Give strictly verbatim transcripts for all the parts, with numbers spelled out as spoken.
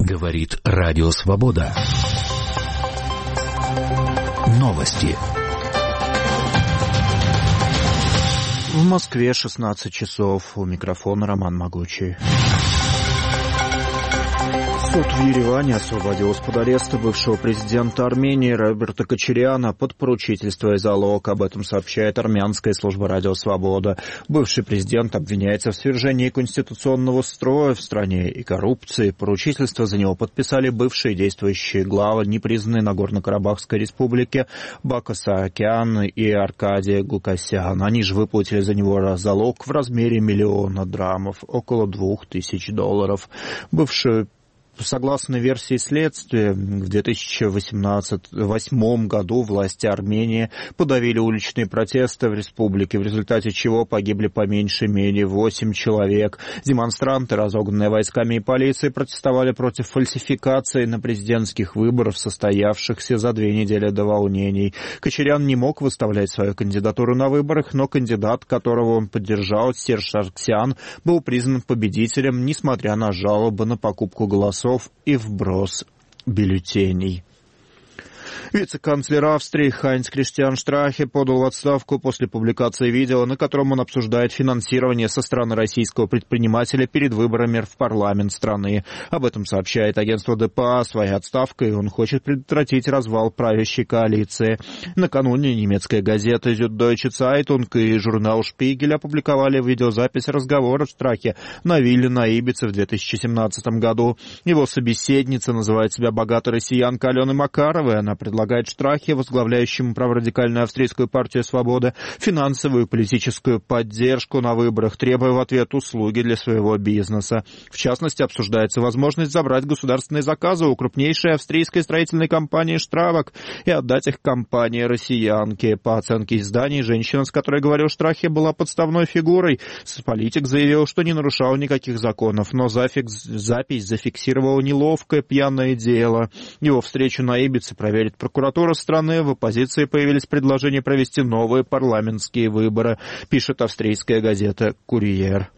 Говорит Радио Свобода. Новости. В Москве шестнадцать часов. У микрофона Роман Могучий. Суд в Ереване освободил из-под ареста бывшего президента Армении Роберта Кочаряна под поручительство и залог. Об этом сообщает армянская служба Радио Свобода. Бывший президент обвиняется в свержении конституционного строя в стране и коррупции. Поручительство за него подписали бывшие действующие главы непризнанной Нагорно-Карабахской республики Бако Саакян и Аркадий Гукасян. Они же выплатили за него залог в размере миллиона драмов, около двух тысяч долларов. Бывший Согласно версии следствия, в две тысячи восемнадцатом году власти Армении подавили уличные протесты в республике, в результате чего погибли по меньшей мере восемь человек. Демонстранты, разогнанные войсками и полицией, протестовали против фальсификации на президентских выборах, состоявшихся за две недели до волнений. Кочарян не мог выставлять свою кандидатуру на выборах, но кандидат, которого он поддержал, Серж Саргсян, был признан победителем, несмотря на жалобы на покупку голосов и вброс бюллетеней. Вице-канцлер Австрии Хайнц Кристиан Штрахе подал в отставку после публикации видео, на котором он обсуждает финансирование со стороны российского предпринимателя перед выборами в парламент страны. Об этом сообщает агентство ДПА. Своей отставкой он хочет предотвратить развал правящей коалиции. Накануне немецкая газета Süddeutsche Zeitung и журнал Шпигель опубликовали видеозапись разговора Штрахе на вилле на Ибице в две тысячи семнадцатом году. Его собеседница называет себя богатой россиянкой Аленой Макаровой. Она предлагает Штрахе, возглавляющему праворадикальную австрийскую партию «Свобода», финансовую и политическую поддержку на выборах, требуя в ответ услуги для своего бизнеса. В частности, обсуждается возможность забрать государственные заказы у крупнейшей австрийской строительной компании «Штрабак» и отдать их компании-россиянке. По оценке изданий, женщина, с которой говорил Штрахе, была подставной фигурой. Политик заявил, что не нарушал никаких законов, но зафикс... запись зафиксировала неловкое пьяное дело. Его встречу на Ибице проверит прокуратура страны. В оппозиции появились предложения провести новые парламентские выборы, пишет австрийская газета «Курьер».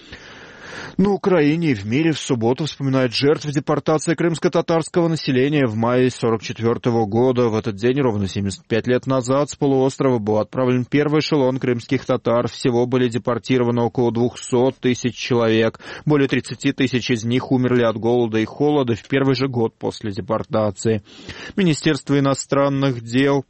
На Украине и в мире в субботу вспоминают жертв депортации крымско-татарского населения в мае сорок четвёртого года. В этот день, ровно семьдесят пять лет назад, с полуострова был отправлен первый эшелон крымских татар. Всего были депортированы около двухсот тысяч человек. Более тридцати тысяч из них умерли от голода и холода в первый же год после депортации. Министерство иностранных дел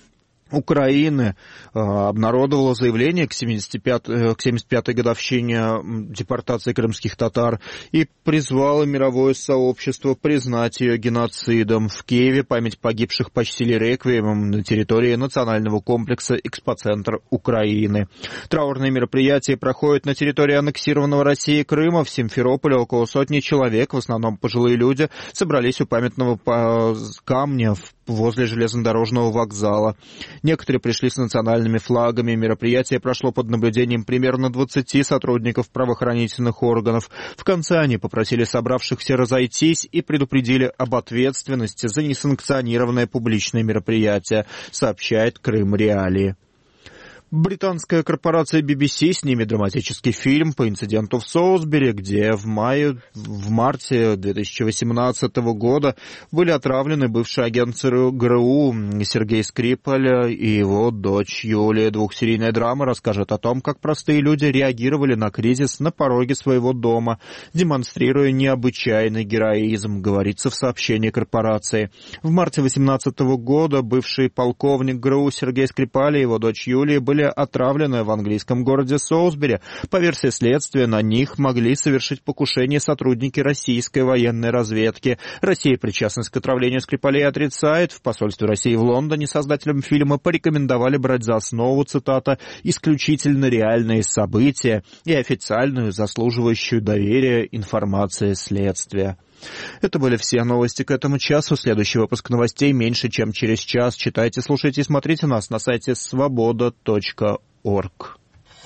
Украины э, обнародовала заявление к семидесяти пятой, к семьдесят пятой годовщине депортации крымских татар и призвала мировое сообщество признать ее геноцидом. В Киеве память погибших почтили реквиемом на территории национального комплекса «Экспоцентр Украины». Траурные мероприятия проходят на территории аннексированного Россией Крыма. В Симферополе около сотни человек, в основном пожилые люди, собрались у памятного камня возле железнодорожного вокзала. Некоторые пришли с национальными флагами. Мероприятие прошло под наблюдением примерно двадцати сотрудников правоохранительных органов. В конце они попросили собравшихся разойтись и предупредили об ответственности за несанкционированное публичное мероприятие, сообщает Крым Реалии. Британская корпорация би би си снимет драматический фильм по инциденту в Солсбери, где в мае, в марте две тысячи восемнадцатого года были отравлены бывший агент ГРУ Сергей Скрипаль и его дочь Юлия. Двухсерийная драма расскажет о том, как простые люди реагировали на кризис на пороге своего дома, демонстрируя необычайный героизм, говорится в сообщении корпорации. В марте две тысячи восемнадцатого года бывший полковник ГРУ Сергей Скрипаль и его дочь Юлия были отравлены в английском городе Солсбери. По версии следствия, на них могли совершить покушение сотрудники российской военной разведки. Россия причастность к отравлению Скрипалей отрицает. В посольстве России в Лондоне создателям фильма порекомендовали брать за основу, цитата, «исключительно реальные события и официальную, заслуживающую доверия информацию следствия». Это были все новости к этому часу. Следующий выпуск новостей меньше, чем через час. Читайте, слушайте и смотрите нас на сайте свобода точка орг.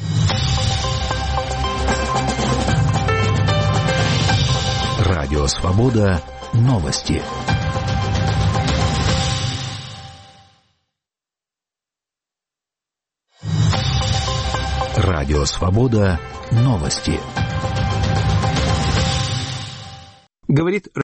Радио «Свобода». Новости. Радио «Свобода». Новости. Говорит